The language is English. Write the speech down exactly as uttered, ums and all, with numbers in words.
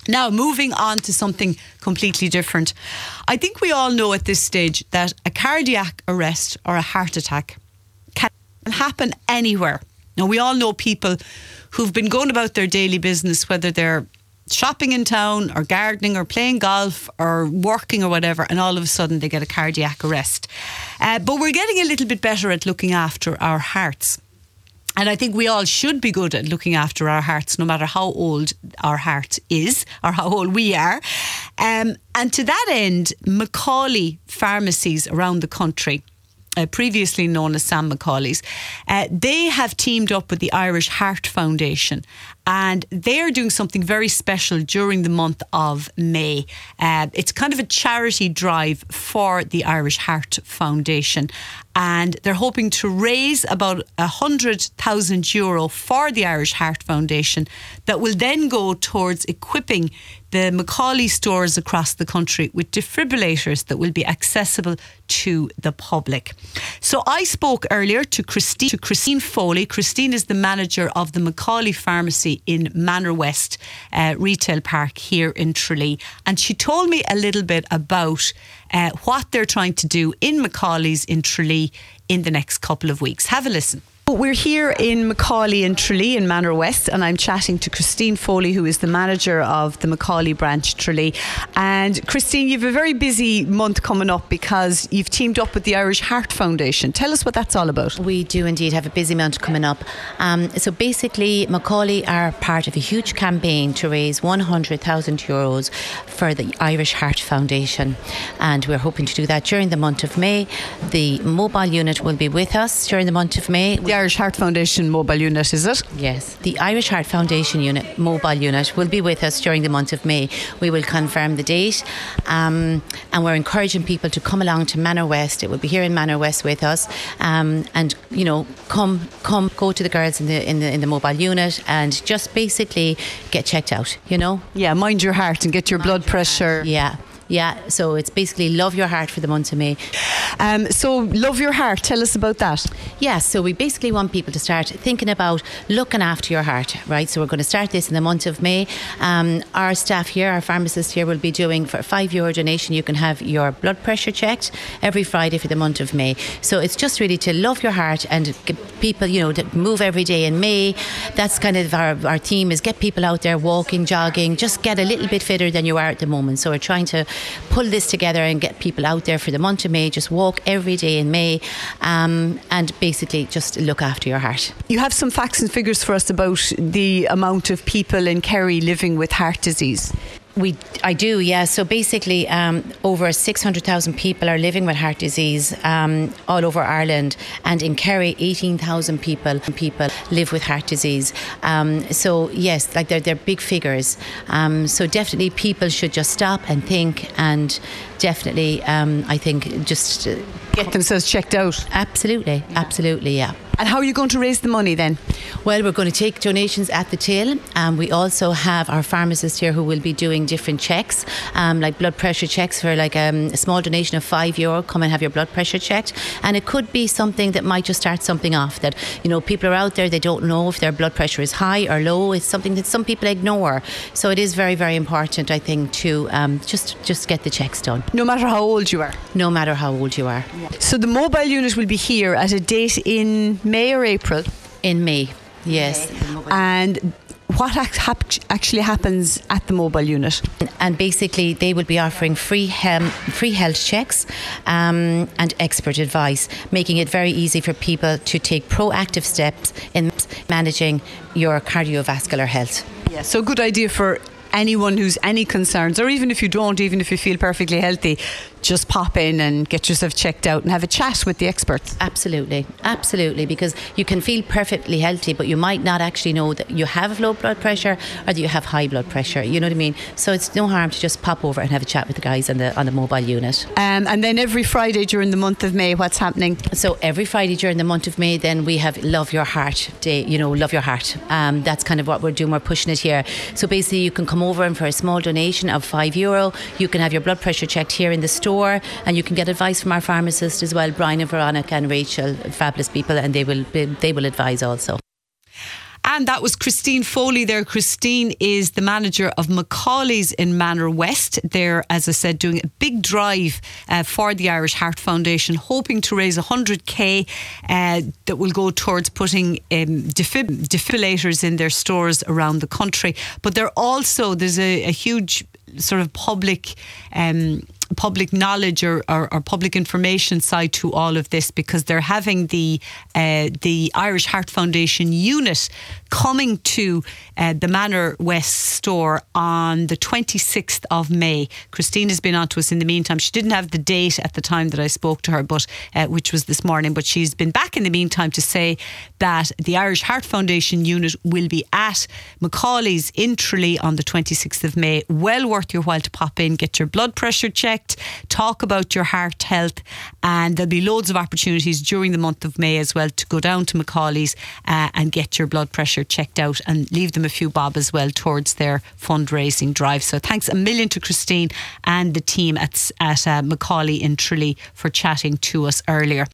Now, moving on to something completely different. I think we all know at this stage that a cardiac arrest or a heart attack can happen anywhere. Now, we all know people who've been going about their daily business, whether they're shopping in town or gardening or playing golf or working or whatever, and all of a sudden they get a cardiac arrest. Uh, but we're getting a little bit better at looking after our hearts. And I think we all should be good at looking after our hearts, no matter how old our heart is or how old we are. Um, and to that end, Macaulay pharmacies around the country, uh, previously known as Sam Macaulay's, uh, they have teamed up with the Irish Heart Foundation. And they're doing something very special during the month of May. Uh, it's kind of a charity drive for the Irish Heart Foundation. And they're hoping to raise about one hundred thousand euro for the Irish Heart Foundation that will then go towards equipping the Macaulay stores across the country with defibrillators that will be accessible to the public. So I spoke earlier to Christine, to Christine Foley. Christine is the manager of the Macaulay Pharmacy in Manor West uh, Retail Park here in Tralee. And she told me a little bit about uh, what they're trying to do in Macaulay's in Tralee in the next couple of weeks. Have a listen. We're here in Macaulay in Tralee in Manor West, and I'm chatting to Christine Foley, who is the manager of the Macaulay branch Tralee. And Christine, you've a very busy month coming up because you've teamed up with the Irish Heart Foundation. Tell us what that's all about. We do indeed have a busy month coming up. Um, so basically, Macaulay are part of a huge campaign to raise one hundred thousand euros for the Irish Heart Foundation, and we're hoping to do that during the month of May. The mobile unit will be with us during the month of May. The Irish Heart Foundation mobile unit, is it? Yes, the Irish Heart Foundation unit mobile unit will be with us during the month of May. We will confirm the date, um, and we're encouraging people to come along to Manor West. It will be here in Manor West with us, um, and you know, come, come, go to the girls in the in the in the mobile unit and just basically get checked out. You know, yeah, mind your heart and get your mind blood your pressure. Heart. Yeah. Yeah, so it's basically Love Your Heart for the month of May. Um, so Love Your Heart, tell us about that. Yeah, so we basically want people to start thinking about looking after your heart, right? So we're going to start this in the month of May. Um, our staff here, our pharmacists here, will be doing, for a five euro donation, you can have your blood pressure checked every Friday for the month of May. So it's just really to love your heart and get people, you know, to move every day in May. That's kind of our, our theme, is get people out there walking, jogging, just get a little bit fitter than you are at the moment. So we're trying to pull this together and get people out there for the month of May. Just walk every day in May, um, and basically just look after your heart. You have some facts and figures for us about the amount of people in Kerry living with heart disease. We, I do, yeah. So basically, um, over six hundred thousand people are living with heart disease um, all over Ireland, and in Kerry, eighteen thousand people people live with heart disease. Um, so yes, like they're they're big figures. Um, so definitely, people should just stop and think, and definitely, um, I think, just uh, get themselves checked out. Absolutely, absolutely, yeah. And how are you going to raise the money then? Well, we're going to take donations at the till. Um, we also have our pharmacist here who will be doing different checks, um, like blood pressure checks for like um, a small donation of five euro. Come and have your blood pressure checked. And it could be something that might just start something off, that, you know, people are out there, they don't know if their blood pressure is high or low. It's something that some people ignore. So it is very, very important, I think, to um, just, just get the checks done. No matter how old you are? No matter how old you are. Yeah. So the mobile unit will be here at a date in May or April? In May, yes. Okay. And what actually happens at the mobile unit? And basically they will be offering free hem, free health checks um, and expert advice, making it very easy for people to take proactive steps in managing your cardiovascular health. Yeah, so good idea for anyone who's any concerns, or even if you don't, even if you feel perfectly healthy, just pop in and get yourself checked out and have a chat with the experts. Absolutely, absolutely, because you can feel perfectly healthy, but you might not actually know that you have low blood pressure or that you have high blood pressure. You know what I mean? So it's no harm to just pop over and have a chat with the guys on the on the mobile unit. Um, and then every Friday during the month of May, what's happening? So every Friday during the month of May, then we have Love Your Heart Day. You know, Love Your Heart. Um, that's kind of what we're doing. We're pushing it here. So basically, you can come over and for a small donation of five euro, you can have your blood pressure checked here in the store. And you can get advice from our pharmacist as well, Brian and Veronica and Rachel, fabulous people, and they will they will advise also. And that was Christine Foley there. Christine is the manager of Macaulay's in Manor West. They're, as I said, doing a big drive uh, for the Irish Heart Foundation, hoping to raise one hundred k uh, that will go towards putting um, defib- defibrillators in their stores around the country. But they're also, there's a, a huge sort of public um, public knowledge or, or, or public information side to all of this, because they're having the uh, the Irish Heart Foundation unit coming to uh, the Manor West store on the twenty-sixth of May. Christine has been on to us in the meantime. She didn't have the date at the time that I spoke to her, but uh, which was this morning, but she's been back in the meantime to say that the Irish Heart Foundation unit will be at Macaulay's in Tralee on the twenty-sixth of May. Well worth your while to pop in, get your blood pressure checked, talk about your heart health, and there'll be loads of opportunities during the month of May as well to go down to Macaulay's uh, and get your blood pressure checked out and leave them a few bob as well towards their fundraising drive. So thanks a million to Christine and the team at, at uh, Macaulay in Tralee for chatting to us earlier.